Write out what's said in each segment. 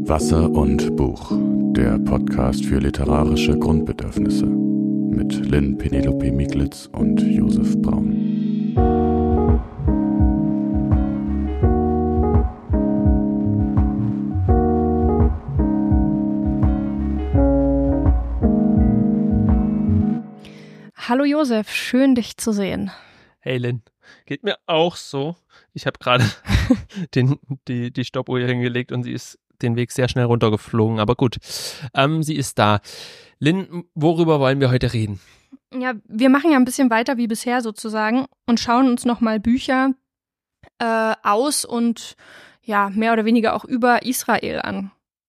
Wasser und Buch, der Podcast für literarische Grundbedürfnisse mit Lynn Penelope Miglitz und Josef Braun. Hallo Josef, schön dich zu sehen. Hey Lynn, geht mir auch so. Ich habe gerade die Stoppuhr hier hingelegt und sie ist den Weg sehr schnell runtergeflogen, aber gut, sie ist da. Lynn, worüber wollen wir heute reden? Ja, wir machen ja ein bisschen weiter wie bisher sozusagen und schauen uns nochmal Bücher aus und ja, mehr oder weniger auch über Israel an.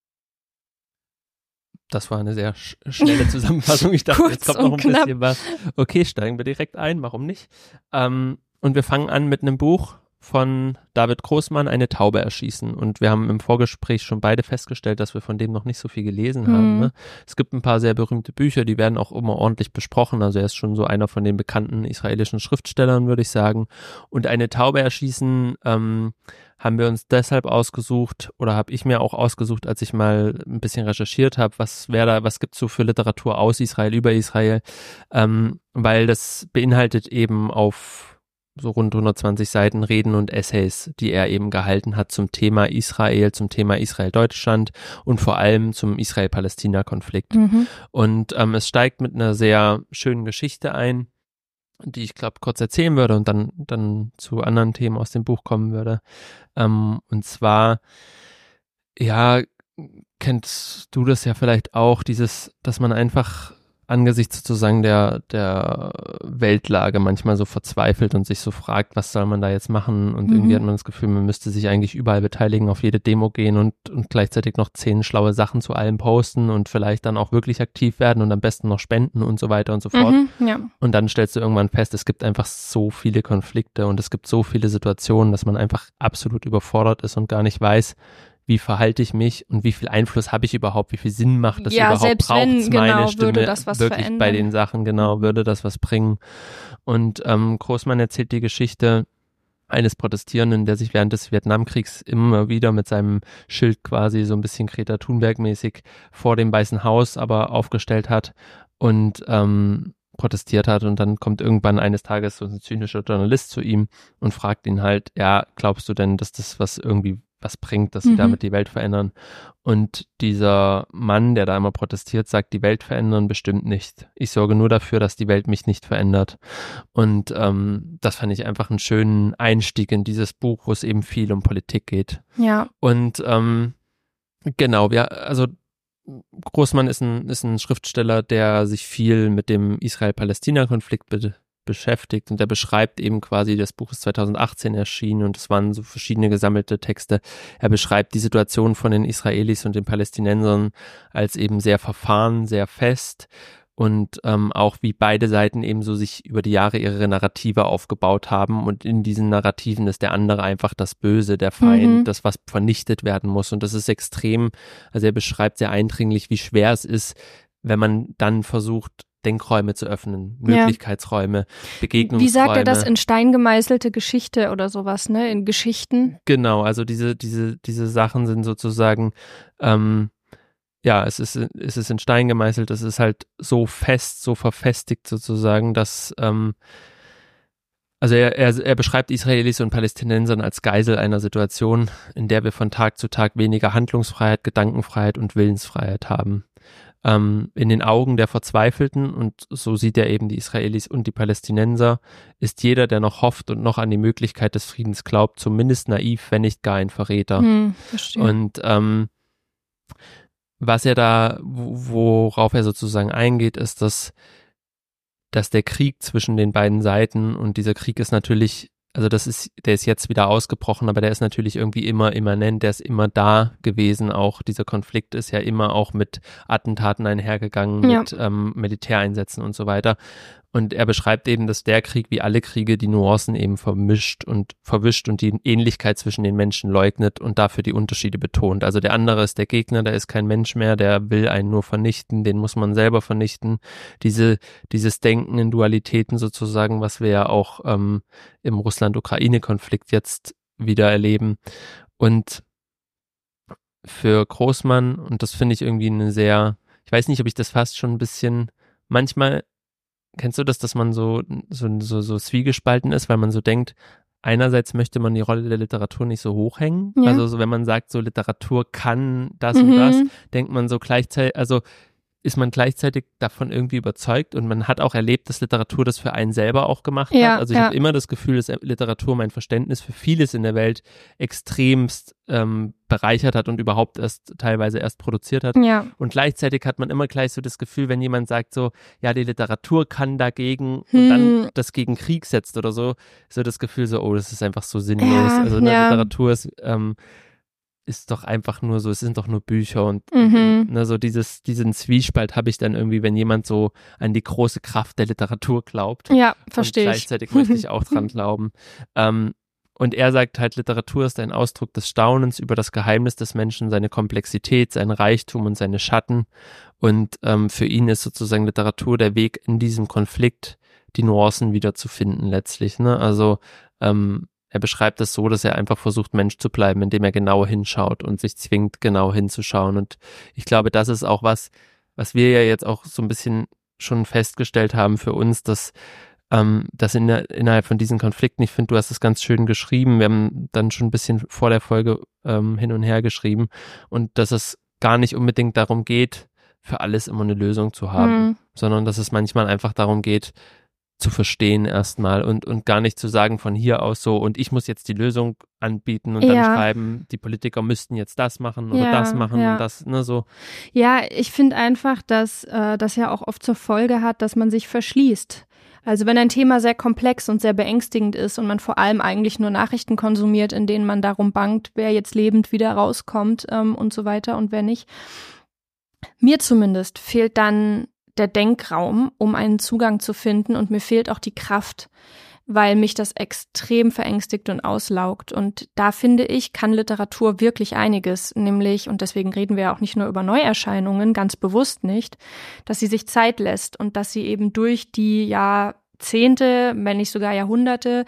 Das war eine sehr schnelle Zusammenfassung. Ich dachte, jetzt kommt noch ein bisschen was. Okay, steigen wir direkt ein, warum nicht? Und wir fangen an mit einem Buch von David Großmann, Eine Taube erschießen. Und wir haben im Vorgespräch schon beide festgestellt, dass wir von dem noch nicht so viel gelesen haben. Ne? Es gibt ein paar sehr berühmte Bücher, die werden auch immer ordentlich besprochen. Also er ist schon so einer von den bekannten israelischen Schriftstellern, würde ich sagen. Und Eine Taube erschießen haben wir uns deshalb ausgesucht oder habe ich mir auch ausgesucht, als ich mal ein bisschen recherchiert habe, was gibt's so für Literatur aus Israel, über Israel, weil das beinhaltet eben auf so rund 120 Seiten Reden und Essays, die er eben gehalten hat zum Thema Israel, zum Thema Israel-Deutschland und vor allem zum Israel-Palästina-Konflikt. Und es steigt mit einer sehr schönen Geschichte ein, die ich glaube kurz erzählen würde und dann zu anderen Themen aus dem Buch kommen würde. Und zwar, ja, kennst du das ja vielleicht auch, dass man einfach angesichts sozusagen der Weltlage manchmal so verzweifelt und sich so fragt, was soll man da jetzt machen? Und irgendwie hat man das Gefühl, man müsste sich eigentlich überall beteiligen, auf jede Demo gehen und gleichzeitig noch 10 schlaue Sachen zu allem posten und vielleicht dann auch wirklich aktiv werden und am besten noch spenden und so weiter und so fort. Ja. Und dann stellst du irgendwann fest, es gibt einfach so viele Konflikte und es gibt so viele Situationen, dass man einfach absolut überfordert ist und gar nicht weiß, wie verhalte ich mich und wie viel Einfluss habe ich überhaupt, wie viel Sinn macht das überhaupt, braucht es meine Stimme würde das was wirklich verändern. Bei den Sachen, genau, würde das was bringen. Und Großmann erzählt die Geschichte eines Protestierenden, der sich während des Vietnamkriegs immer wieder mit seinem Schild quasi so ein bisschen Greta Thunberg-mäßig vor dem Weißen Haus aber aufgestellt hat und protestiert hat, und dann kommt irgendwann eines Tages so ein zynischer Journalist zu ihm und fragt ihn halt, ja, glaubst du denn, dass das was bringt, dass sie damit die Welt verändern? Und dieser Mann, der da immer protestiert, sagt, die Welt verändern bestimmt nicht. Ich sorge nur dafür, dass die Welt mich nicht verändert. Und das fand ich einfach einen schönen Einstieg in dieses Buch, wo es eben viel um Politik geht. Ja. Und genau, also Großmann ist ein Schriftsteller, der sich viel mit dem Israel-Palästina-Konflikt beschäftigt, und der beschreibt eben quasi, das Buch ist 2018 erschienen und es waren so verschiedene gesammelte Texte. Er beschreibt die Situation von den Israelis und den Palästinensern als eben sehr verfahren, sehr fest, und auch wie beide Seiten eben so sich über die Jahre ihre Narrative aufgebaut haben, und in diesen Narrativen ist der andere einfach das Böse, der Feind, das, was vernichtet werden muss, und das ist extrem, also er beschreibt sehr eindringlich, wie schwer es ist, wenn man dann versucht, Denkräume zu öffnen, Möglichkeitsräume, Begegnungsräume. Wie sagt er das, in Stein gemeißelte Geschichte oder sowas, ne? In Geschichten? Genau, also diese Sachen sind sozusagen, es ist in Stein gemeißelt, es ist halt so fest, so verfestigt sozusagen, dass, also er beschreibt Israelis und Palästinensern als Geisel einer Situation, in der wir von Tag zu Tag weniger Handlungsfreiheit, Gedankenfreiheit und Willensfreiheit haben. In den Augen der Verzweifelten, und so sieht er eben die Israelis und die Palästinenser, ist jeder, der noch hofft und noch an die Möglichkeit des Friedens glaubt, zumindest naiv, wenn nicht gar ein Verräter. Und was er da, worauf er sozusagen eingeht, ist, dass der Krieg zwischen den beiden Seiten, und dieser Krieg ist natürlich, also der ist jetzt wieder ausgebrochen, aber der ist natürlich irgendwie immer immanent, der ist immer da gewesen, auch dieser Konflikt ist ja immer auch mit Attentaten einhergegangen, mit Militäreinsätzen und so weiter. Und er beschreibt eben, dass der Krieg wie alle Kriege die Nuancen eben verwischt und die Ähnlichkeit zwischen den Menschen leugnet und dafür die Unterschiede betont. Also der andere ist der Gegner, der ist kein Mensch mehr, der will einen nur vernichten, den muss man selber vernichten. Dieses Denken in Dualitäten sozusagen, was wir ja auch im Russland-Ukraine-Konflikt jetzt wieder erleben. Und für Großmann, und das finde ich irgendwie eine sehr, ich weiß nicht, ob ich das fast schon ein bisschen, manchmal, kennst du das, dass man so zwiegespalten ist, weil man so denkt, einerseits möchte man die Rolle der Literatur nicht so hochhängen, also so, wenn man sagt, so Literatur kann das und das, denkt man so gleichzeitig, also ist man gleichzeitig davon irgendwie überzeugt, und man hat auch erlebt, dass Literatur das für einen selber auch gemacht hat. Also ich habe immer das Gefühl, dass Literatur mein Verständnis für vieles in der Welt extremst bereichert hat und überhaupt teilweise erst produziert hat. Ja. Und gleichzeitig hat man immer gleich so das Gefühl, wenn jemand sagt so, ja, die Literatur kann dagegen und dann das gegen Krieg setzt oder so das Gefühl so, oh, das ist einfach so sinnlos. Ja, also Literatur ist doch einfach nur so, es sind doch nur Bücher und ne, so diesen Zwiespalt habe ich dann irgendwie, wenn jemand so an die große Kraft der Literatur glaubt. Ja, verstehe ich. Und gleichzeitig möchte ich auch dran glauben. Und er sagt halt, Literatur ist ein Ausdruck des Staunens über das Geheimnis des Menschen, seine Komplexität, seinen Reichtum und seine Schatten. Und für ihn ist sozusagen Literatur der Weg in diesem Konflikt, die Nuancen wieder zu finden letztlich. Ne? Also er beschreibt es so, dass er einfach versucht, Mensch zu bleiben, indem er genau hinschaut und sich zwingt, genau hinzuschauen. Und ich glaube, das ist auch was wir ja jetzt auch so ein bisschen schon festgestellt haben für uns, dass innerhalb von diesen Konflikten, ich finde, du hast es ganz schön geschrieben, wir haben dann schon ein bisschen vor der Folge hin und her geschrieben, und dass es gar nicht unbedingt darum geht, für alles immer eine Lösung zu haben, sondern dass es manchmal einfach darum geht, zu verstehen erstmal und gar nicht zu sagen von hier aus so, und ich muss jetzt die Lösung anbieten und dann schreiben, die Politiker müssten jetzt das machen oder das machen und das, ne, so. Ja, ich finde einfach, dass das ja auch oft zur Folge hat, dass man sich verschließt. Also wenn ein Thema sehr komplex und sehr beängstigend ist und man vor allem eigentlich nur Nachrichten konsumiert, in denen man darum bangt, wer jetzt lebend wieder rauskommt und so weiter und wer nicht. Mir zumindest fehlt dann der Denkraum, um einen Zugang zu finden, und mir fehlt auch die Kraft, weil mich das extrem verängstigt und auslaugt. Und da finde ich, kann Literatur wirklich einiges, nämlich, und deswegen reden wir ja auch nicht nur über Neuerscheinungen, ganz bewusst nicht, dass sie sich Zeit lässt und dass sie eben durch die Jahrzehnte, wenn nicht sogar Jahrhunderte,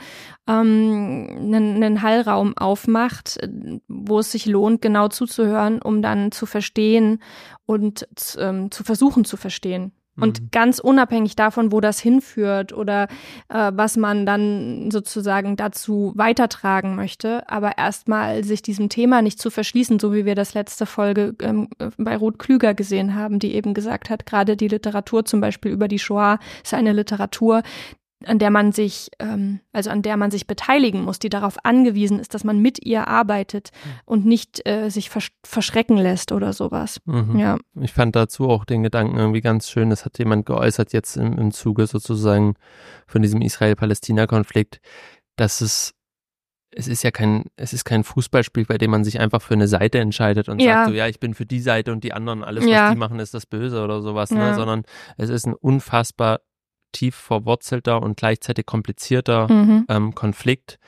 einen Hallraum aufmacht, wo es sich lohnt, genau zuzuhören, um dann zu verstehen und zu versuchen zu verstehen. Und ganz unabhängig davon, wo das hinführt oder was man dann sozusagen dazu weitertragen möchte, aber erstmal sich diesem Thema nicht zu verschließen, so wie wir das letzte Folge bei Ruth Klüger gesehen haben, die eben gesagt hat, gerade die Literatur zum Beispiel über die Shoah ist eine Literatur, an der man sich beteiligen muss, die darauf angewiesen ist, dass man mit ihr arbeitet und nicht sich verschrecken lässt oder sowas. Ja. Ich fand dazu auch den Gedanken irgendwie ganz schön, das hat jemand geäußert jetzt im Zuge sozusagen von diesem Israel-Palästina-Konflikt, dass es ist kein Fußballspiel, bei dem man sich einfach für eine Seite entscheidet und sagt so, ja, ich bin für die Seite und die anderen, alles, was die machen, ist das Böse oder sowas, ne? Sondern es ist ein unfassbar tief verwurzelter und gleichzeitig komplizierter Konflikt.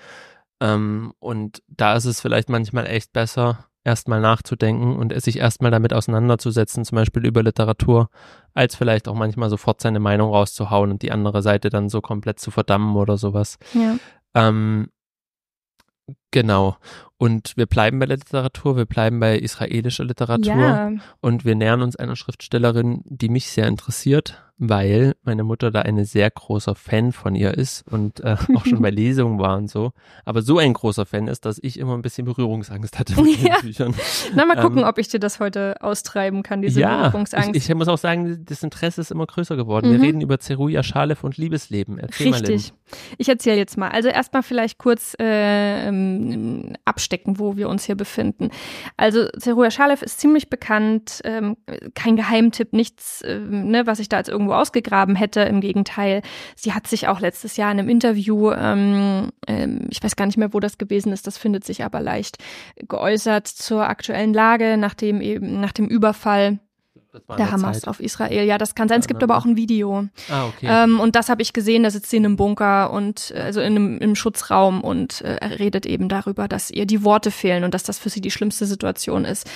Und da ist es vielleicht manchmal echt besser, erstmal nachzudenken und sich erstmal damit auseinanderzusetzen, zum Beispiel über Literatur, als vielleicht auch manchmal sofort seine Meinung rauszuhauen und die andere Seite dann so komplett zu verdammen oder sowas. Ja. Genau. Und wir bleiben bei der Literatur, wir bleiben bei israelischer Literatur und wir nähern uns einer Schriftstellerin, die mich sehr interessiert, weil meine Mutter da eine sehr großer Fan von ihr ist und auch schon bei Lesungen war und so. Aber so ein großer Fan ist, dass ich immer ein bisschen Berührungsangst hatte mit den Büchern. Na, mal gucken, ob ich dir das heute austreiben kann, diese Berührungsangst. Ich muss auch sagen, das Interesse ist immer größer geworden. Wir reden über Zeruja Schalef und Liebesleben. Erzähl mal, Lynn. Ich erzähle jetzt mal. Also erstmal vielleicht kurz abstecken, wo wir uns hier befinden. Also Zeruja Schalef ist ziemlich bekannt, kein Geheimtipp, nichts, was ich da jetzt irgendwo ausgegraben hätte. Im Gegenteil, sie hat sich auch letztes Jahr in einem Interview, ich weiß gar nicht mehr, wo das gewesen ist, das findet sich aber leicht, geäußert zur aktuellen Lage nach dem Überfall der Hamas auf Israel. Ja, das kann sein. Es gibt aber auch ein Video. Okay. Und das habe ich gesehen, da sitzt sie in einem Bunker und also in einem Schutzraum und redet eben darüber, dass ihr die Worte fehlen und dass das für sie die schlimmste Situation ist.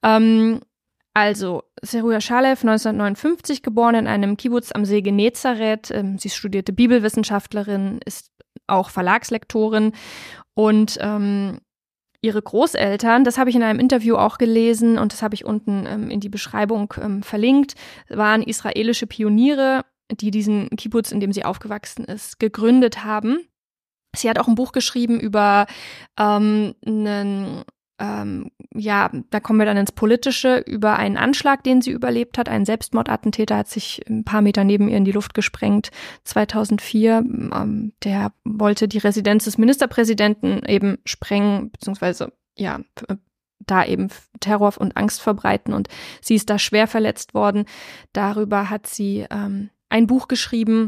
Also, Zeruja Schalef, 1959 geboren in einem Kibbutz am See Genezareth. Sie studierte Bibelwissenschaftlerin, ist auch Verlagslektorin und ihre Großeltern, das habe ich in einem Interview auch gelesen und das habe ich unten in die Beschreibung verlinkt, waren israelische Pioniere, die diesen Kibbutz, in dem sie aufgewachsen ist, gegründet haben. Sie hat auch ein Buch geschrieben über da kommen wir dann ins Politische, über einen Anschlag, den sie überlebt hat. Ein Selbstmordattentäter hat sich ein paar Meter neben ihr in die Luft gesprengt, 2004. Der wollte die Residenz des Ministerpräsidenten eben sprengen, beziehungsweise da eben Terror und Angst verbreiten. Und sie ist da schwer verletzt worden. Darüber hat sie ein Buch geschrieben.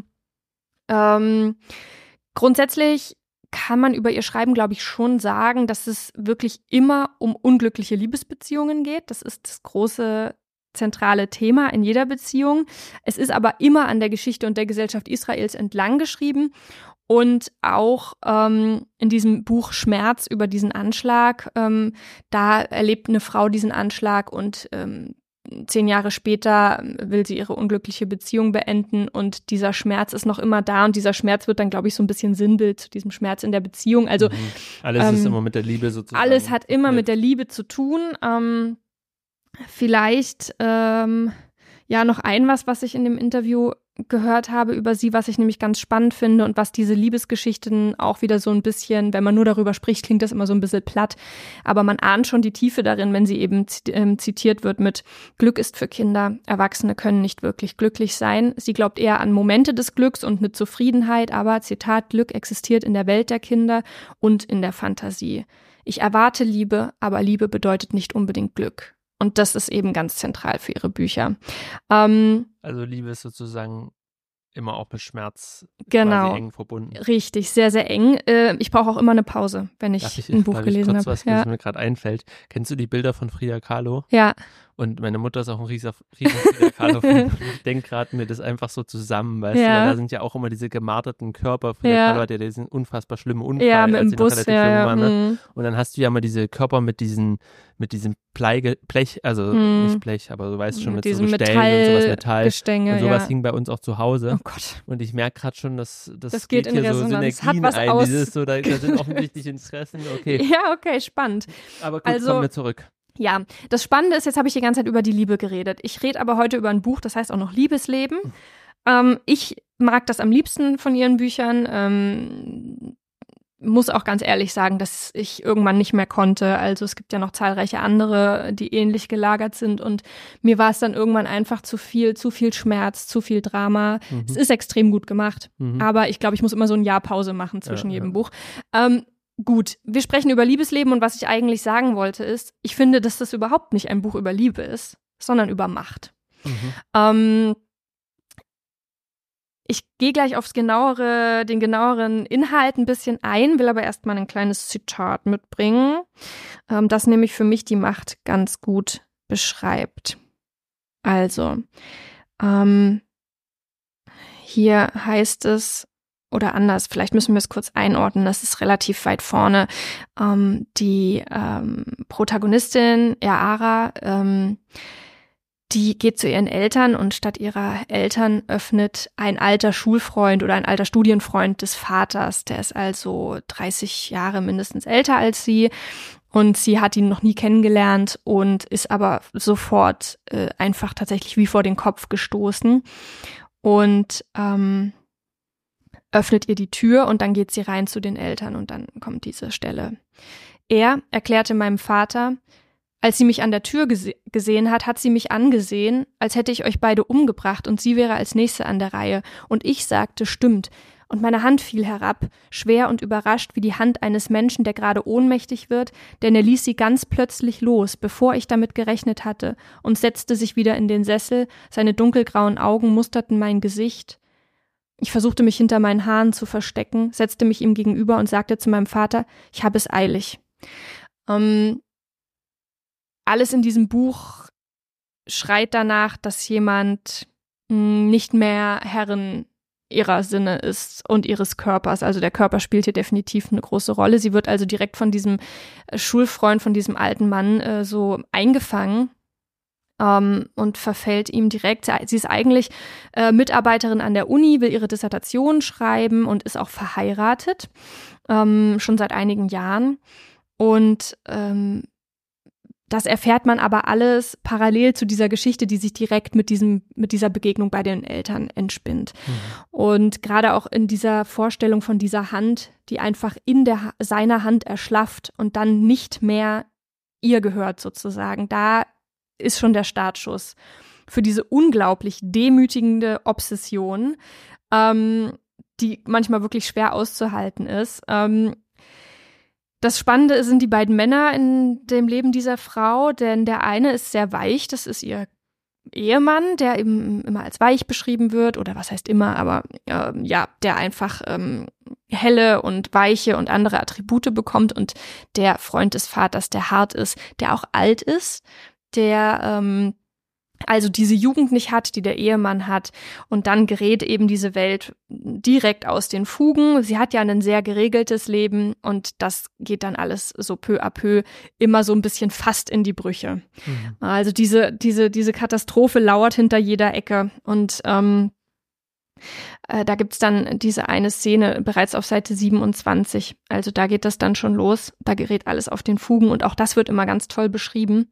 Grundsätzlich kann man über ihr Schreiben, glaube ich, schon sagen, dass es wirklich immer um unglückliche Liebesbeziehungen geht. Das ist das große zentrale Thema in jeder Beziehung. Es ist aber immer an der Geschichte und der Gesellschaft Israels entlang geschrieben. Und auch in diesem Buch Schmerz über diesen Anschlag, da erlebt eine Frau diesen Anschlag und 10 Jahre später will sie ihre unglückliche Beziehung beenden und dieser Schmerz ist noch immer da und dieser Schmerz wird dann, glaube ich, so ein bisschen Sinnbild zu diesem Schmerz in der Beziehung. Also alles ist immer mit der Liebe sozusagen. Alles hat immer mit der Liebe zu tun. Vielleicht noch was ich in dem Interview gehört habe über sie, was ich nämlich ganz spannend finde und was diese Liebesgeschichten auch wieder so ein bisschen, wenn man nur darüber spricht, klingt das immer so ein bisschen platt, aber man ahnt schon die Tiefe darin, wenn sie eben zitiert wird mit Glück ist für Kinder, Erwachsene können nicht wirklich glücklich sein. Sie glaubt eher an Momente des Glücks und eine Zufriedenheit, aber, Zitat, Glück existiert in der Welt der Kinder und in der Fantasie. Ich erwarte Liebe, aber Liebe bedeutet nicht unbedingt Glück. Und das ist eben ganz zentral für ihre Bücher. Also Liebe ist sozusagen immer auch mit Schmerz quasi eng verbunden. Richtig, sehr, sehr eng. Ich brauche auch immer eine Pause, wenn ich ein Buch gelesen habe. Was mir gerade einfällt. Kennst du die Bilder von Frida Kahlo? Ja. Und meine Mutter ist auch ein riesen Frida Kahlo-Fan. Ich denke gerade mir das einfach so zusammen, weißt du, weil da sind ja auch immer diese gemarterten Körper. Frida Kahlo hat ja diesen unfassbar schlimmen Unfall, mit als dem sie noch Bus, relativ jung war. Ne? Und dann hast du ja mal diese Körper mit diesem Blech, also nicht Blech, aber du weißt schon, mit so Gestellen und sowas, Metall. Gestänge, und sowas hing bei uns auch zu Hause. Oh Gott. Und ich merke gerade schon, dass das geht hier in Resonanz. so Synergien hat was ein. aus. Da sind offensichtlich Interessen, okay. Ja, okay, spannend. Aber gut, kommen wir zurück. Ja, das Spannende ist, jetzt habe ich die ganze Zeit über die Liebe geredet. Ich rede aber heute über ein Buch, das heißt auch noch Liebesleben. Ich mag das am liebsten von ihren Büchern. Muss auch ganz ehrlich sagen, dass ich irgendwann nicht mehr konnte. Also es gibt ja noch zahlreiche andere, die ähnlich gelagert sind und mir war es dann irgendwann einfach zu viel Schmerz, zu viel Drama. Es ist extrem gut gemacht, aber ich glaube, ich muss immer so ein Jahr Pause machen zwischen jedem Buch. Gut, wir sprechen über Liebesleben und was ich eigentlich sagen wollte ist, ich finde, dass das überhaupt nicht ein Buch über Liebe ist, sondern über Macht. Ich gehe gleich aufs den genaueren Inhalt ein bisschen ein, will aber erstmal ein kleines Zitat mitbringen, das nämlich für mich die Macht ganz gut beschreibt. Also, hier heißt es, oder anders, vielleicht müssen wir es kurz einordnen, das ist relativ weit vorne. Die Protagonistin, Ya'ara, die geht zu ihren Eltern und statt ihrer Eltern öffnet ein alter Schulfreund oder ein alter Studienfreund des Vaters, der ist also 30 Jahre mindestens älter als sie und sie hat ihn noch nie kennengelernt und ist aber sofort einfach tatsächlich wie vor den Kopf gestoßen und öffnet ihr die Tür und dann geht sie rein zu den Eltern und dann kommt diese Stelle. Er erklärte meinem Vater, als sie mich an der Tür gesehen hat sie mich angesehen, als hätte ich euch beide umgebracht und sie wäre als Nächste an der Reihe. Und ich sagte, stimmt. Und meine Hand fiel herab, schwer und überrascht wie die Hand eines Menschen, der gerade ohnmächtig wird, denn er ließ sie ganz plötzlich los, bevor ich damit gerechnet hatte, und setzte sich wieder in den Sessel, seine dunkelgrauen Augen musterten mein Gesicht. Ich versuchte mich hinter meinen Haaren zu verstecken, setzte mich ihm gegenüber und sagte zu meinem Vater, ich habe es eilig. Alles in diesem Buch schreit danach, dass jemand nicht mehr Herrin ihrer Sinne ist und ihres Körpers. Also der Körper spielt hier definitiv eine große Rolle. Sie wird also direkt von diesem Schulfreund, von diesem alten Mann so eingefangen. Und verfällt ihm direkt. Sie ist eigentlich Mitarbeiterin an der Uni, will ihre Dissertation schreiben und ist auch verheiratet, schon seit einigen Jahren. Und das erfährt man aber alles parallel zu dieser Geschichte, die sich direkt mit dieser Begegnung bei den Eltern entspinnt. Und gerade auch in dieser Vorstellung von dieser Hand, die einfach in seiner Hand erschlafft und dann nicht mehr ihr gehört sozusagen, da ist schon der Startschuss für diese unglaublich demütigende Obsession, die manchmal wirklich schwer auszuhalten ist. Das Spannende sind die beiden Männer in dem Leben dieser Frau, denn der eine ist sehr weich, das ist ihr Ehemann, der eben immer als weich beschrieben wird, oder was heißt immer, aber der einfach helle und weiche und andere Attribute bekommt, und der Freund des Vaters, der hart ist, der auch alt ist, der also diese Jugend nicht hat, die der Ehemann hat, und dann gerät eben diese Welt direkt aus den Fugen. Sie hat ja ein sehr geregeltes Leben und das geht dann alles so peu à peu immer so ein bisschen fast in die Brüche. Also diese Katastrophe lauert hinter jeder Ecke, und da gibt's dann diese eine Szene bereits auf Seite 27. Also da geht das dann schon los, da gerät alles auf den Fugen, und auch das wird immer ganz toll beschrieben.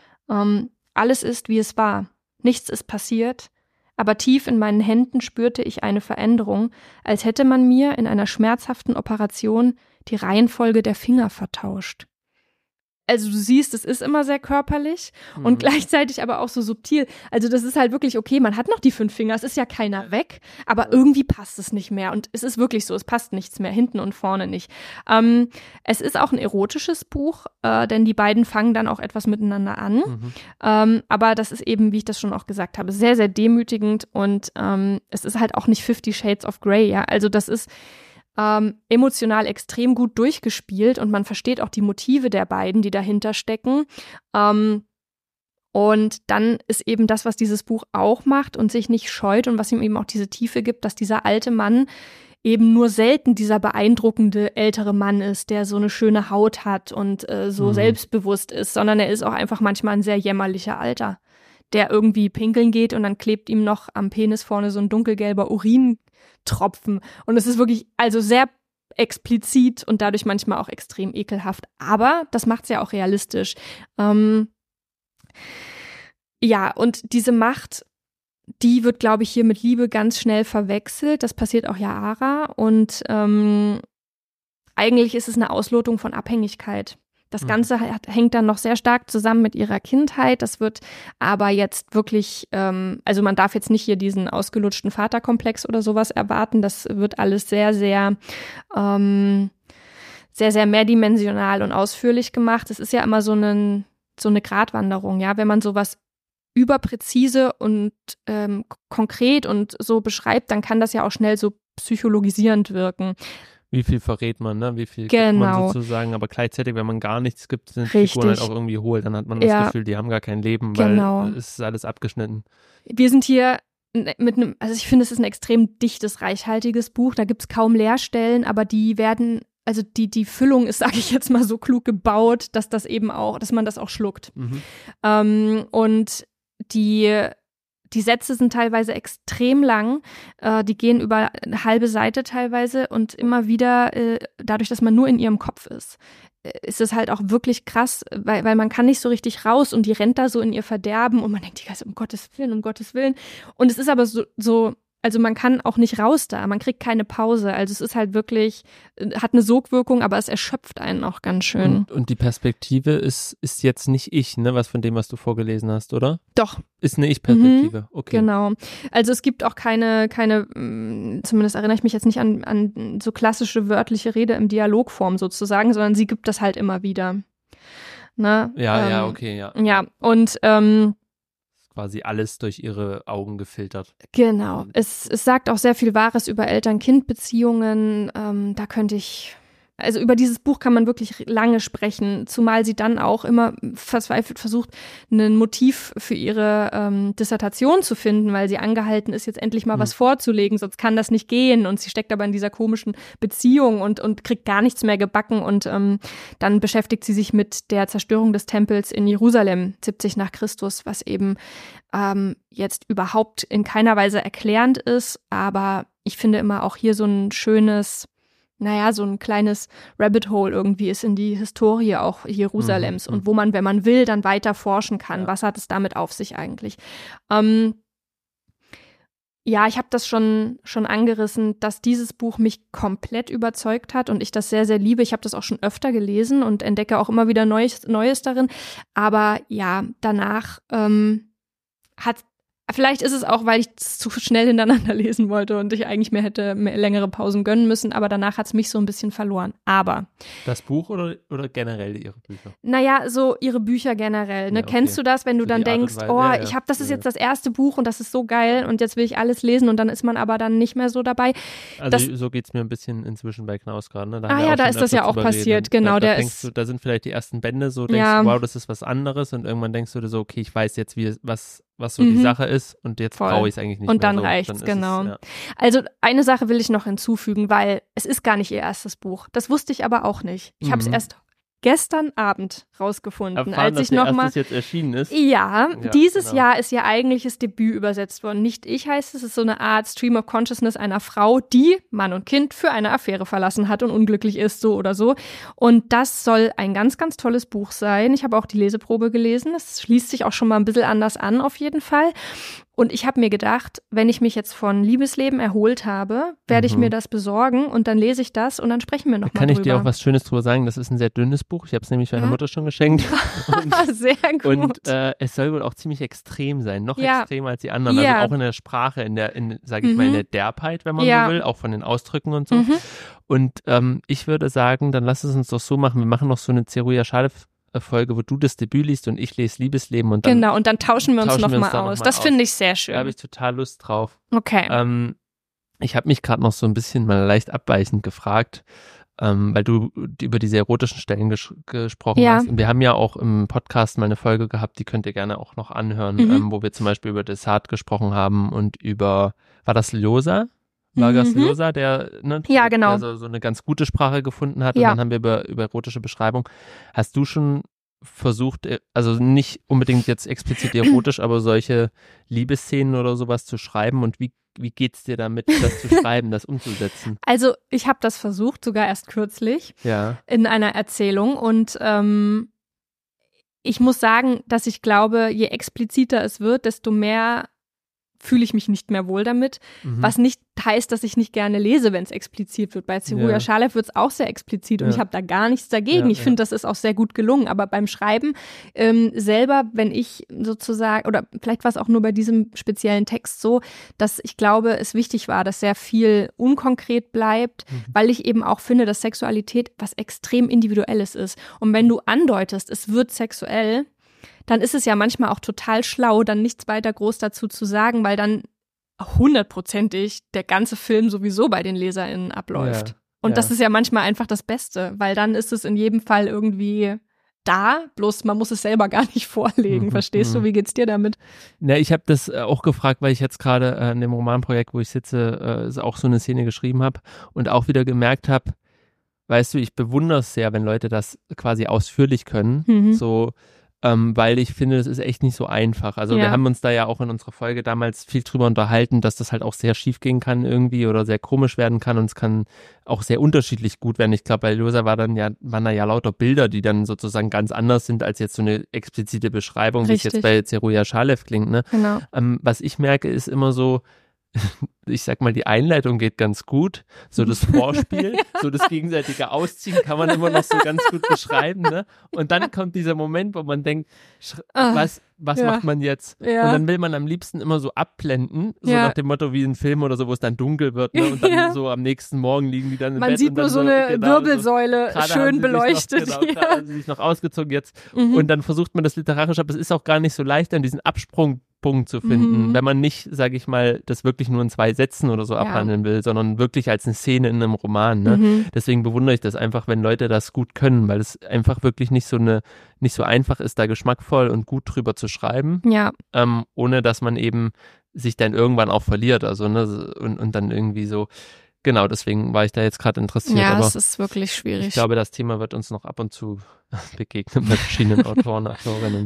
Alles ist, wie es war. Nichts ist passiert, aber tief in meinen Händen spürte ich eine Veränderung, als hätte man mir in einer schmerzhaften Operation die Reihenfolge der Finger vertauscht. Also du siehst, es ist immer sehr körperlich und gleichzeitig aber auch so subtil. Also das ist halt wirklich okay, man hat noch die 5 Finger, es ist ja keiner weg, aber irgendwie passt es nicht mehr. Und es ist wirklich so, es passt nichts mehr, hinten und vorne nicht. Es ist auch ein erotisches Buch, denn die beiden fangen dann auch etwas miteinander an. Aber das ist eben, wie ich das schon auch gesagt habe, sehr, sehr demütigend, und es ist halt auch nicht 50 Shades of Grey, ja. Also das ist emotional extrem gut durchgespielt, und man versteht auch die Motive der beiden, die dahinter stecken. Und dann ist eben das, was dieses Buch auch macht und sich nicht scheut und was ihm eben auch diese Tiefe gibt, dass dieser alte Mann eben nur selten dieser beeindruckende ältere Mann ist, der so eine schöne Haut hat und so selbstbewusst ist, sondern er ist auch einfach manchmal ein sehr jämmerlicher Alter, der irgendwie pinkeln geht und dann klebt ihm noch am Penis vorne so ein dunkelgelber Urintropfen. Und es ist wirklich also sehr explizit und dadurch manchmal auch extrem ekelhaft. Aber das macht es ja auch realistisch. Ja, und diese Macht, die wird, glaube ich, hier mit Liebe ganz schnell verwechselt. Das passiert auch Yara. Und eigentlich ist es eine Auslotung von Abhängigkeit. Das Ganze hängt dann noch sehr stark zusammen mit ihrer Kindheit. Das wird aber jetzt wirklich, also man darf jetzt nicht hier diesen ausgelutschten Vaterkomplex oder sowas erwarten. Das wird alles sehr, sehr, sehr, sehr mehrdimensional und ausführlich gemacht. Es ist ja immer so eine Gratwanderung, ja, wenn man sowas überpräzise und konkret und so beschreibt, dann kann das ja auch schnell so psychologisierend wirken. Wie viel verrät man, ne? Wie viel gibt man sozusagen, aber gleichzeitig, wenn man gar nichts gibt, sind Figuren halt auch irgendwie hohl, dann hat man das Gefühl, die haben gar kein Leben, weil es ist alles abgeschnitten. Wir sind hier mit einem, also ich finde, es ist ein extrem dichtes, reichhaltiges Buch, da gibt es kaum Leerstellen, aber die werden, also die Füllung ist, sage ich jetzt mal, so klug gebaut, dass das eben auch, dass man das auch schluckt. Und die Sätze sind teilweise extrem lang, die gehen über eine halbe Seite teilweise, und immer wieder, dadurch, dass man nur in ihrem Kopf ist es halt auch wirklich krass, weil man kann nicht so richtig raus, und die rennt da so in ihr Verderben und man denkt die ganze Zeit, um Gottes Willen. Und es ist aber so, also man kann auch nicht raus da, man kriegt keine Pause. Also es ist halt wirklich, hat eine Sogwirkung, aber es erschöpft einen auch ganz schön. Und die Perspektive ist jetzt nicht ich, ne, was von dem, was du vorgelesen hast, oder? Doch. Ist eine Ich-Perspektive, okay. Genau. Also es gibt auch keine, zumindest erinnere ich mich jetzt nicht an so klassische wörtliche Rede im Dialogform sozusagen, sondern sie gibt das halt immer wieder. Ne? Ja, okay, ja. Ja, und quasi alles durch ihre Augen gefiltert. Genau. Es sagt auch sehr viel Wahres über Eltern-Kind-Beziehungen. Da könnte ich, also über dieses Buch kann man wirklich lange sprechen, zumal sie dann auch immer verzweifelt versucht, ein Motiv für ihre Dissertation zu finden, weil sie angehalten ist, jetzt endlich mal was vorzulegen, sonst kann das nicht gehen. Und sie steckt aber in dieser komischen Beziehung und kriegt gar nichts mehr gebacken. Und dann beschäftigt sie sich mit der Zerstörung des Tempels in Jerusalem 70 nach Christus, was eben jetzt überhaupt in keiner Weise erklärend ist. Aber ich finde immer auch hier so ein schönes so ein kleines Rabbit Hole irgendwie ist in die Historie auch Jerusalems und wo man, wenn man will, dann weiter forschen kann. Ja. Was hat es damit auf sich eigentlich? Ja, ich habe das schon angerissen, dass dieses Buch mich komplett überzeugt hat und ich das sehr, sehr liebe. Ich habe das auch schon öfter gelesen und entdecke auch immer wieder Neues darin. Aber ja, danach vielleicht ist es auch, weil ich es zu schnell hintereinander lesen wollte und ich eigentlich hätte längere Pausen gönnen müssen, aber danach hat es mich so ein bisschen verloren. Aber das Buch oder generell ihre Bücher? Naja, so ihre Bücher generell. Ne? Ja, okay. Kennst du das, wenn du so dann denkst, das ist jetzt das erste Buch und das ist so geil und jetzt will ich alles lesen und dann ist man aber dann nicht mehr so dabei. Also so geht es mir ein bisschen inzwischen bei Knaus gerade. Ne? Da ist das ja auch passiert, genau. Da sind vielleicht die ersten Bände so, denkst du, wow, das ist was anderes und irgendwann denkst du dir so, okay, ich weiß jetzt, was so die Sache ist und jetzt brauche ich es eigentlich nicht und mehr. Und dann reicht's, genau. Ja. Also eine Sache will ich noch hinzufügen, weil es ist gar nicht ihr erstes Buch. Das wusste ich aber auch nicht. Ich habe es erst gestern Abend rausgefunden, als ich nochmal. Dass jetzt erschienen ist? Ja, dieses Jahr ist ihr eigentliches Debüt übersetzt worden. Nicht ich heißt es, ist so eine Art Stream of Consciousness einer Frau, die Mann und Kind für eine Affäre verlassen hat und unglücklich ist, so oder so. Und das soll ein ganz, ganz tolles Buch sein. Ich habe auch die Leseprobe gelesen. Es schließt sich auch schon mal ein bisschen anders an, auf jeden Fall. Und ich habe mir gedacht, wenn ich mich jetzt von Liebesleben erholt habe, werde ich mir das besorgen und dann lese ich das und dann sprechen wir nochmal drüber. Kann ich dir auch was Schönes drüber sagen? Das ist ein sehr dünnes Buch. Ich habe es nämlich meiner Mutter schon geschenkt. Sehr gut. Und es soll wohl auch ziemlich extrem sein. Noch extremer als die anderen. Also auch in der Sprache, in der Derbheit, wenn man so will. Auch von den Ausdrücken und so. Und ich würde sagen, dann lass es uns doch so machen. Wir machen noch so eine Zeruja Schalef Folge, wo du das Debüt liest und ich lese Liebesleben und dann genau, und dann tauschen wir uns nochmal aus. Das finde ich sehr schön. Da habe ich total Lust drauf. Okay. Ich habe mich gerade noch so ein bisschen mal leicht abweichend gefragt, weil du über diese erotischen Stellen gesprochen hast. Und wir haben ja auch im Podcast mal eine Folge gehabt, die könnt ihr gerne auch noch anhören, wo wir zum Beispiel über Desart gesprochen haben und über, war das Ljosa? Vargas Llosa, der genau. der so eine ganz gute Sprache gefunden hat und dann haben wir über erotische Beschreibung. Hast du schon versucht, also nicht unbedingt jetzt explizit erotisch, aber solche Liebesszenen oder sowas zu schreiben und wie geht's dir damit, das zu schreiben, das umzusetzen? Also ich habe das versucht, sogar erst kürzlich in einer Erzählung und ich muss sagen, dass ich glaube, je expliziter es wird, desto mehr fühle ich mich nicht mehr wohl damit, was nicht heißt, dass ich nicht gerne lese, wenn es explizit wird. Bei Zeruja Schalef wird es auch sehr explizit und ich habe da gar nichts dagegen. Ich finde, das ist auch sehr gut gelungen, aber beim Schreiben selber, wenn ich sozusagen, oder vielleicht war es auch nur bei diesem speziellen Text so, dass ich glaube, es wichtig war, dass sehr viel unkonkret bleibt, weil ich eben auch finde, dass Sexualität was extrem Individuelles ist. Und wenn du andeutest, es wird sexuell, dann ist es ja manchmal auch total schlau, dann nichts weiter groß dazu zu sagen, weil dann 100%ig der ganze Film sowieso bei den LeserInnen abläuft. Ja, und das ist ja manchmal einfach das Beste, weil dann ist es in jedem Fall irgendwie da, bloß man muss es selber gar nicht vorlegen. Verstehst du, wie geht's dir damit? Na, ich habe das auch gefragt, weil ich jetzt gerade in dem Romanprojekt, wo ich sitze, auch so eine Szene geschrieben habe und auch wieder gemerkt habe, weißt du, ich bewundere es sehr, wenn Leute das quasi ausführlich können, so weil ich finde, das ist echt nicht so einfach. Also wir haben uns da ja auch in unserer Folge damals viel drüber unterhalten, dass das halt auch sehr schief gehen kann irgendwie oder sehr komisch werden kann und es kann auch sehr unterschiedlich gut werden. Ich glaube, bei Ljosa waren da ja lauter Bilder, die dann sozusagen ganz anders sind als jetzt so eine explizite Beschreibung, wie es jetzt bei Zeruja Schalef klingt. Ne? Genau. Was ich merke, ist immer so, ich sag mal, die Einleitung geht ganz gut, so das Vorspiel, so das gegenseitige Ausziehen kann man immer noch so ganz gut beschreiben, ne? Und dann kommt dieser Moment, wo man denkt, was macht man jetzt? Ja. Und dann will man am liebsten immer so abblenden, so nach dem Motto wie ein Film oder so, wo es dann dunkel wird, ne? Und dann so am nächsten Morgen liegen die dann im Man Bett. Sieht nur so eine Wirbelsäule, schön beleuchtet. Gerade haben sie sich noch ausgezogen jetzt. Und dann versucht man das literarisch, aber es ist auch gar nicht so leicht, dann diesen Absprungpunkt zu finden, wenn man nicht, sage ich mal, das wirklich nur in 2 Sätzen oder so abhandeln will, sondern wirklich als eine Szene in einem Roman. Ne? Deswegen bewundere ich das einfach, wenn Leute das gut können, weil es einfach wirklich nicht so einfach ist, da geschmackvoll und gut drüber zu schreiben, ohne dass man eben sich dann irgendwann auch verliert, also ne, und dann irgendwie so. Genau, deswegen war ich da jetzt gerade interessiert. Ja, aber es ist wirklich schwierig. Ich glaube, das Thema wird uns noch ab und zu begegnen bei verschiedenen Autoren, Autorinnen.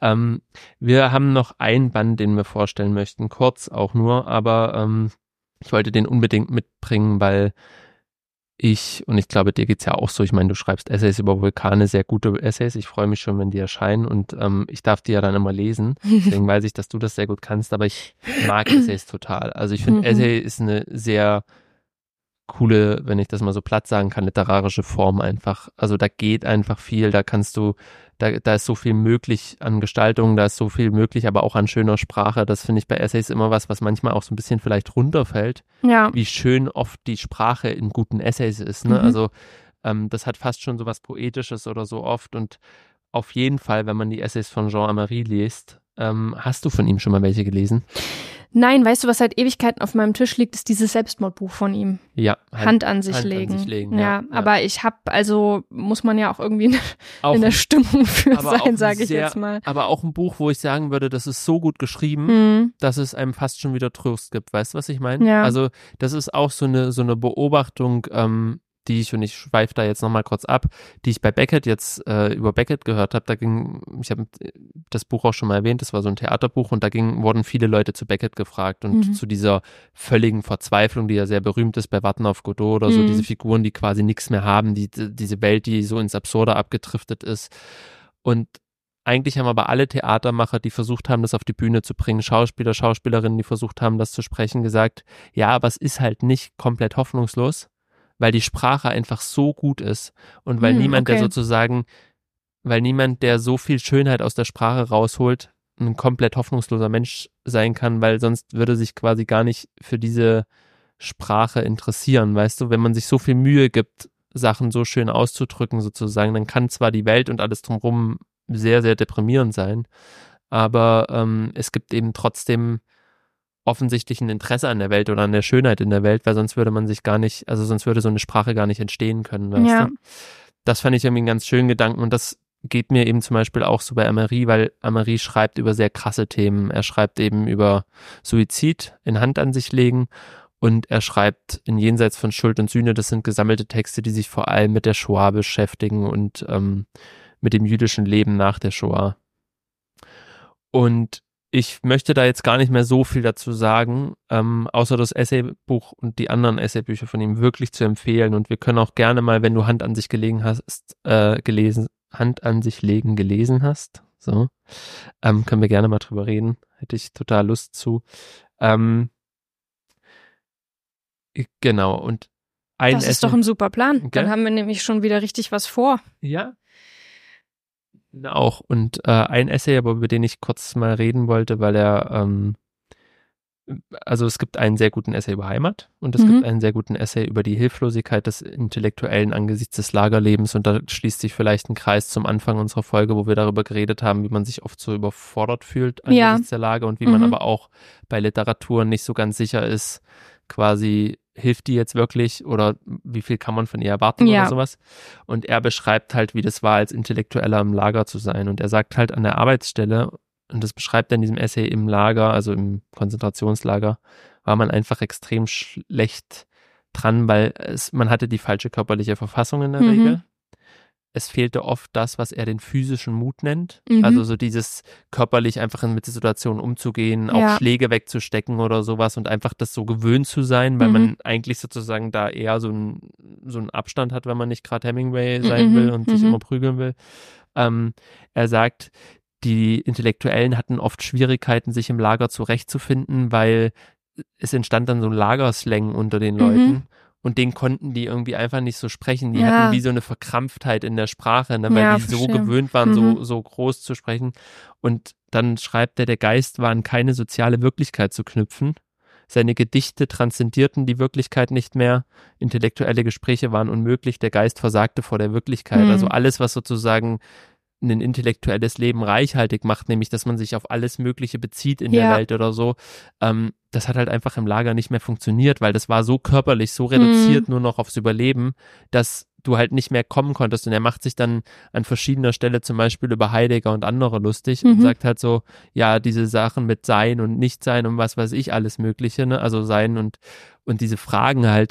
Wir haben noch einen Band, den wir vorstellen möchten, kurz auch nur, aber ich wollte den unbedingt mitbringen, weil ich glaube, dir geht's ja auch so, ich meine, du schreibst Essays über Vulkane, sehr gute Essays, ich freue mich schon, wenn die erscheinen und ich darf die ja dann immer lesen, deswegen weiß ich, dass du das sehr gut kannst, aber ich mag Essays total. Also ich finde, Essay ist eine sehr coole, wenn ich das mal so platt sagen kann, literarische Form einfach. Also da geht einfach viel, da kannst du, da ist so viel möglich an Gestaltung, da ist so viel möglich, aber auch an schöner Sprache. Das finde ich bei Essays immer was manchmal auch so ein bisschen vielleicht runterfällt, wie schön oft die Sprache in guten Essays ist. Ne? Also das hat fast schon so was Poetisches oder so oft und auf jeden Fall, wenn man die Essays von Jean Amery liest, hast du von ihm schon mal welche gelesen? Nein, weißt du, was seit Ewigkeiten auf meinem Tisch liegt, ist dieses Selbstmordbuch von ihm. Ja. Hand an sich legen. Ja, aber ich habe, also muss man ja auch irgendwie in der Stimmung für sein, sage ich jetzt mal. Aber auch ein Buch, wo ich sagen würde, das ist so gut geschrieben, dass es einem fast schon wieder Trost gibt. Weißt du, was ich meine? Ja. Also das ist auch so eine Beobachtung, die ich, und ich schweife da jetzt nochmal kurz ab, die ich bei Beckett jetzt über Beckett gehört habe. Ich habe das Buch auch schon mal erwähnt, das war so ein Theaterbuch und da wurden viele Leute zu Beckett gefragt und zu dieser völligen Verzweiflung, die ja sehr berühmt ist bei Warten auf Godot oder so, diese Figuren, die quasi nichts mehr haben, diese Welt, die so ins Absurde abgedriftet ist. Und eigentlich haben aber alle Theatermacher, die versucht haben, das auf die Bühne zu bringen, Schauspieler, Schauspielerinnen, die versucht haben, das zu sprechen, gesagt, ja, aber es ist halt nicht komplett hoffnungslos, weil die Sprache einfach so gut ist und weil niemand, der so viel Schönheit aus der Sprache rausholt, ein komplett hoffnungsloser Mensch sein kann, weil sonst würde sich quasi gar nicht für diese Sprache interessieren, weißt du, wenn man sich so viel Mühe gibt, Sachen so schön auszudrücken sozusagen, dann kann zwar die Welt und alles drumherum sehr, sehr deprimierend sein, aber es gibt eben trotzdem offensichtlich ein Interesse an der Welt oder an der Schönheit in der Welt, weil sonst würde sonst würde so eine Sprache gar nicht entstehen können, weißt du? Das fand ich irgendwie einen ganz schönen Gedanken und das geht mir eben zum Beispiel auch so bei Amery, weil Amery schreibt über sehr krasse Themen. Er schreibt eben über Suizid, in Hand an sich legen und er schreibt in Jenseits von Schuld und Sühne, das sind gesammelte Texte, die sich vor allem mit der Shoah beschäftigen und mit dem jüdischen Leben nach der Shoah. Und ich möchte da jetzt gar nicht mehr so viel dazu sagen, außer das Essaybuch und die anderen Essaybücher von ihm wirklich zu empfehlen. Und wir können auch gerne mal, wenn du Hand an sich gelesen hast, so, können wir gerne mal drüber reden. Hätte ich total Lust zu. Genau, und das ist doch ein super Plan. Okay. Dann haben wir nämlich schon wieder richtig was vor. Ja. Auch. Und ein Essay, aber über den ich kurz mal reden wollte, weil er, also es gibt einen sehr guten Essay über Heimat und es gibt einen sehr guten Essay über die Hilflosigkeit des Intellektuellen angesichts des Lagerlebens und da schließt sich vielleicht ein Kreis zum Anfang unserer Folge, wo wir darüber geredet haben, wie man sich oft so überfordert fühlt angesichts der Lage und wie man aber auch bei Literatur nicht so ganz sicher ist, quasi hilft die jetzt wirklich oder wie viel kann man von ihr erwarten oder sowas. Und er beschreibt halt, wie das war, als Intellektueller im Lager zu sein. Und er sagt halt an der Arbeitsstelle, und das beschreibt er in diesem Essay im Lager, also im Konzentrationslager, war man einfach extrem schlecht dran, weil man hatte die falsche körperliche Verfassung in der Regel. Es fehlte oft das, was er den physischen Mut nennt. Also so dieses körperlich einfach mit der Situation umzugehen, auch Schläge wegzustecken oder sowas und einfach das so gewöhnt zu sein, weil man eigentlich sozusagen da eher so einen Abstand hat, wenn man nicht gerade Hemingway sein will und sich immer prügeln will. Er sagt, die Intellektuellen hatten oft Schwierigkeiten, sich im Lager zurechtzufinden, weil es entstand dann so ein Lagerslang unter den Leuten. Und den konnten die irgendwie einfach nicht so sprechen. Die hatten wie so eine Verkrampftheit in der Sprache, ne, weil die so gewöhnt waren, so groß zu sprechen. Und dann schreibt er, der Geist war an keine soziale Wirklichkeit zu knüpfen. Seine Gedichte transzendierten die Wirklichkeit nicht mehr. Intellektuelle Gespräche waren unmöglich. Der Geist versagte vor der Wirklichkeit. Also alles, was sozusagen ein intellektuelles Leben reichhaltig macht, nämlich, dass man sich auf alles Mögliche bezieht in der Welt oder so, das hat halt einfach im Lager nicht mehr funktioniert, weil das war so körperlich, so reduziert nur noch aufs Überleben, dass du halt nicht mehr kommen konntest und er macht sich dann an verschiedener Stelle zum Beispiel über Heidegger und andere lustig und sagt halt so, ja, diese Sachen mit Sein und Nichtsein und was weiß ich, alles Mögliche, ne, also Sein und diese Fragen halt,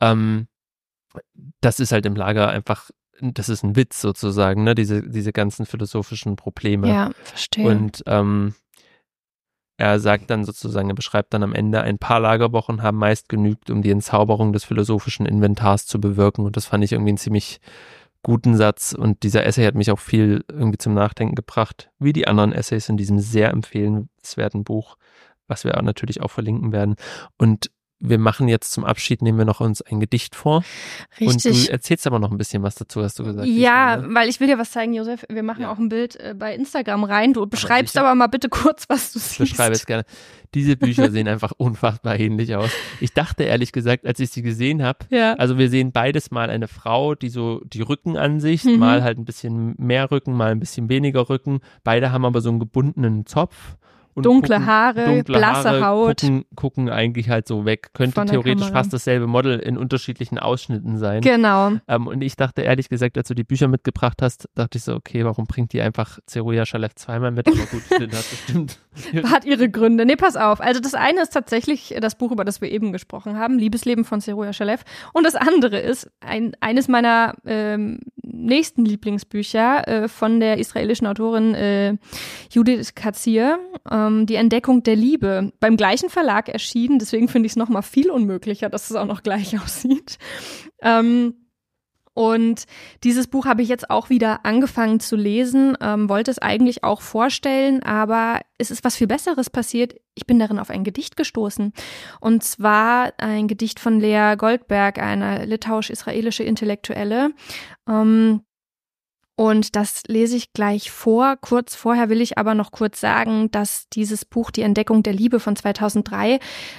das ist halt im Lager einfach, das ist ein Witz sozusagen, ne, diese ganzen philosophischen Probleme. Ja, verstehe. Und er sagt dann sozusagen, er beschreibt dann am Ende, ein paar Lagerwochen haben meist genügt, um die Entzauberung des philosophischen Inventars zu bewirken. Und das fand ich irgendwie einen ziemlich guten Satz. Und dieser Essay hat mich auch viel irgendwie zum Nachdenken gebracht, wie die anderen Essays in diesem sehr empfehlenswerten Buch, was wir natürlich auch verlinken werden. Und wir machen jetzt zum Abschied, nehmen wir noch uns ein Gedicht vor. Richtig. Und du erzählst aber noch ein bisschen was dazu, hast du gesagt. Ja, diesmal, ne? Weil ich will dir was zeigen, Josef. Wir machen auch ein Bild bei Instagram rein. Du beschreibst aber mal bitte kurz, was du siehst. Ich beschreibe es gerne. Diese Bücher sehen einfach unfassbar ähnlich aus. Ich dachte ehrlich gesagt, als ich sie gesehen habe, also wir sehen beides mal eine Frau, die so die Rückenansicht, mal halt ein bisschen mehr Rücken, mal ein bisschen weniger Rücken. Beide haben aber so einen gebundenen Zopf. Und dunkle Haare, blasse Haut. Gucken eigentlich halt so weg. Könnte theoretisch Kamera. Fast dasselbe Model in unterschiedlichen Ausschnitten sein. Genau. Und ich dachte ehrlich gesagt, als du die Bücher mitgebracht hast, dachte ich so, okay, warum bringt die einfach Zeruja Shalev zweimal mit? Aber gut, das bestimmt. Hat ihre Gründe. Nee, pass auf. Also das eine ist tatsächlich das Buch, über das wir eben gesprochen haben, Liebesleben von Zeruja Shalev. Und das andere ist eines meiner nächsten Lieblingsbücher von der israelischen Autorin Judith Katzir, Die Entdeckung der Liebe. Beim gleichen Verlag erschienen, deswegen finde ich es nochmal viel unmöglicher, dass es auch noch gleich aussieht. Und dieses Buch habe ich jetzt auch wieder angefangen zu lesen, wollte es eigentlich auch vorstellen, aber es ist was viel Besseres passiert. Ich bin darin auf ein Gedicht gestoßen. Und zwar ein Gedicht von Lea Goldberg, eine litauisch-israelische Intellektuelle. Und das lese ich gleich vor. Kurz vorher will ich aber noch kurz sagen, dass dieses Buch Die Entdeckung der Liebe von 2003,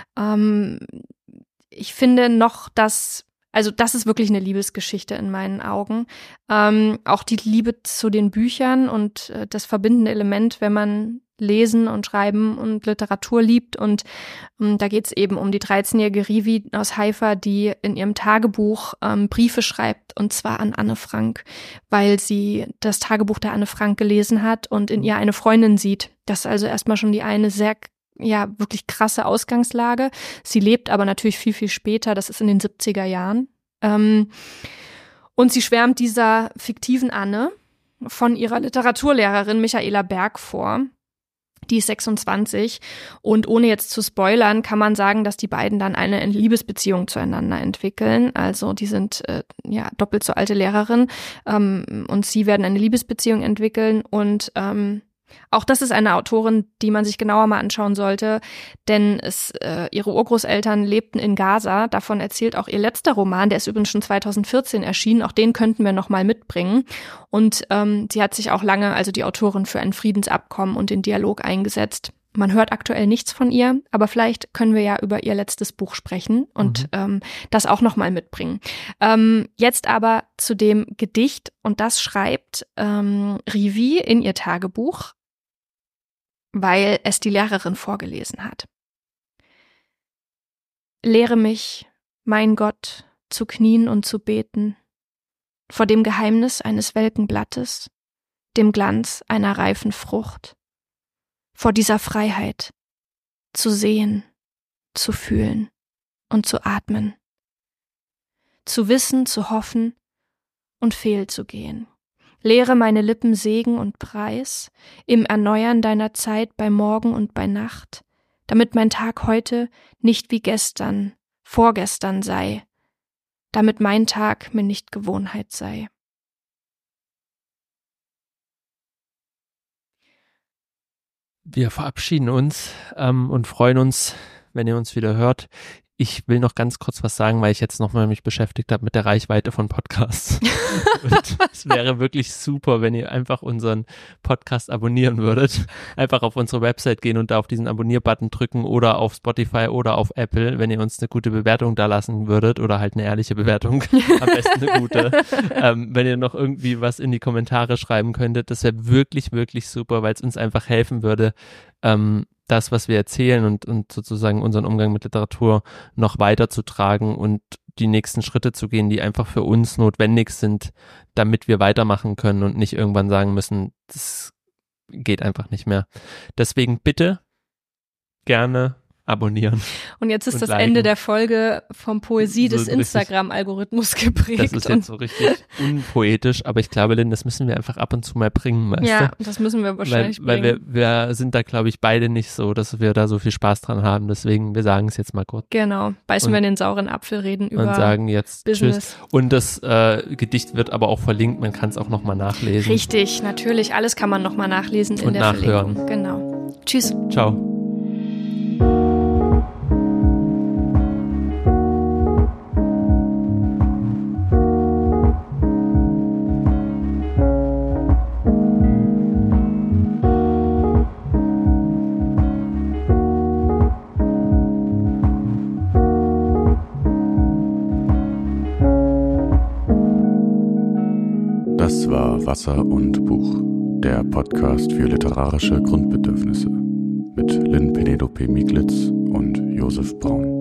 ich finde noch, das ist wirklich eine Liebesgeschichte in meinen Augen. Auch die Liebe zu den Büchern und das verbindende Element, wenn man Lesen und Schreiben und Literatur liebt. Und da geht es eben um die 13-jährige Rivi aus Haifa, die in ihrem Tagebuch Briefe schreibt, und zwar an Anne Frank, weil sie das Tagebuch der Anne Frank gelesen hat und in ihr eine Freundin sieht. Das ist also erstmal schon die eine sehr wirklich krasse Ausgangslage. Sie lebt aber natürlich viel, viel später, das ist in den 70er Jahren. Und sie schwärmt dieser fiktiven Anne von ihrer Literaturlehrerin Michaela Berg vor. Die ist 26 und ohne jetzt zu spoilern, kann man sagen, dass die beiden dann eine Liebesbeziehung zueinander entwickeln. Also die sind doppelt so alte Lehrerin und sie werden eine Liebesbeziehung entwickeln und auch das ist eine Autorin, die man sich genauer mal anschauen sollte, denn ihre Urgroßeltern lebten in Gaza. Davon erzählt auch ihr letzter Roman, der ist übrigens schon 2014 erschienen. Auch den könnten wir noch mal mitbringen. Und sie hat sich auch lange, also die Autorin, für ein Friedensabkommen und den Dialog eingesetzt. Man hört aktuell nichts von ihr, aber vielleicht können wir ja über ihr letztes Buch sprechen und das auch noch mal mitbringen. Jetzt aber zu dem Gedicht, und das schreibt Rivi in ihr Tagebuch, weil es die Lehrerin vorgelesen hat. Lehre mich, mein Gott, zu knien und zu beten, vor dem Geheimnis eines welken Blattes, dem Glanz einer reifen Frucht, vor dieser Freiheit, zu sehen, zu fühlen und zu atmen, zu wissen, zu hoffen und fehlzugehen. Lehre meine Lippen Segen und Preis im Erneuern deiner Zeit bei Morgen und bei Nacht, damit mein Tag heute nicht wie gestern, vorgestern sei, damit mein Tag mir nicht Gewohnheit sei. Wir verabschieden uns und freuen uns, wenn ihr uns wieder hört. Ich will noch ganz kurz was sagen, weil ich jetzt nochmal mich beschäftigt habe mit der Reichweite von Podcasts. Und es wäre wirklich super, wenn ihr einfach unseren Podcast abonnieren würdet. Einfach auf unsere Website gehen und da auf diesen Abonnier-Button drücken oder auf Spotify oder auf Apple, wenn ihr uns eine gute Bewertung da lassen würdet oder halt eine ehrliche Bewertung, am besten eine gute. Wenn ihr noch irgendwie was in die Kommentare schreiben könntet, das wäre wirklich, wirklich super, weil es uns einfach helfen würde, das, was wir erzählen und sozusagen unseren Umgang mit Literatur noch weiterzutragen und die nächsten Schritte zu gehen, die einfach für uns notwendig sind, damit wir weitermachen können und nicht irgendwann sagen müssen, das geht einfach nicht mehr. Deswegen bitte gerne abonnieren. Und jetzt ist das Ende der Folge vom Poesie des Instagram-Algorithmus geprägt. Das ist jetzt so richtig unpoetisch, aber ich glaube, Lynn, das müssen wir einfach ab und zu mal bringen, weißt du? Ja, das müssen wir wahrscheinlich bringen. Weil wir sind da, glaube ich, beide nicht so, dass wir da so viel Spaß dran haben, deswegen, wir sagen es jetzt mal kurz. Genau, beißen wir in den sauren Apfel, reden über und sagen jetzt Business. Tschüss. Und das Gedicht wird aber auch verlinkt, man kann es auch nochmal nachlesen. Richtig, natürlich, alles kann man nochmal nachlesen in der nachhören. Verlinkung. Genau. Tschüss. Ciao. Das war Wasser und Buch, der Podcast für literarische Grundbedürfnisse mit Lynn Penelope Mieglitz und Josef Braun.